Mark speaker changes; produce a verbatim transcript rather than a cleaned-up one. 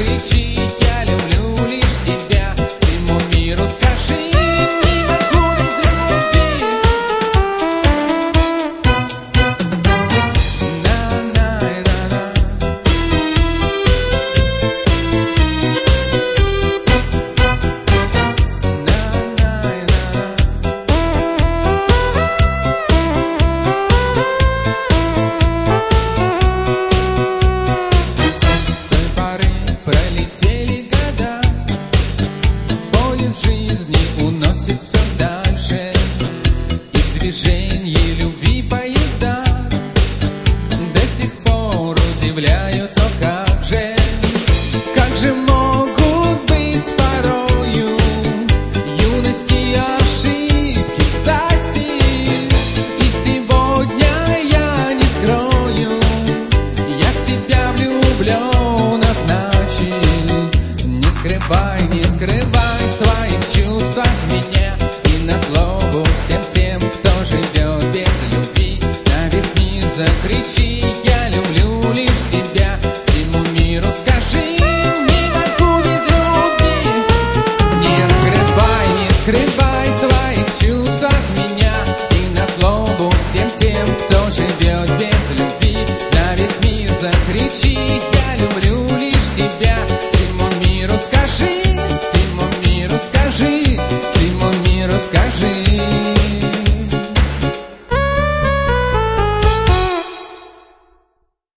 Speaker 1: закричи, я люблю лишь тебя. Всему миру скажи, не могу без любви. На-на-на-на. Пролетели года, поезд жизни уносит все дальше, и в движении любви поезда до сих пор удивляют, но как же, как же могут быть порою юности ошибки, кстати, и сегодня я не скрою, я в тебя влюблен. Не скрывай, не скрывай своих чувств от меня, и на злобу всем тем, кто живет без любви, на весь мир закричи.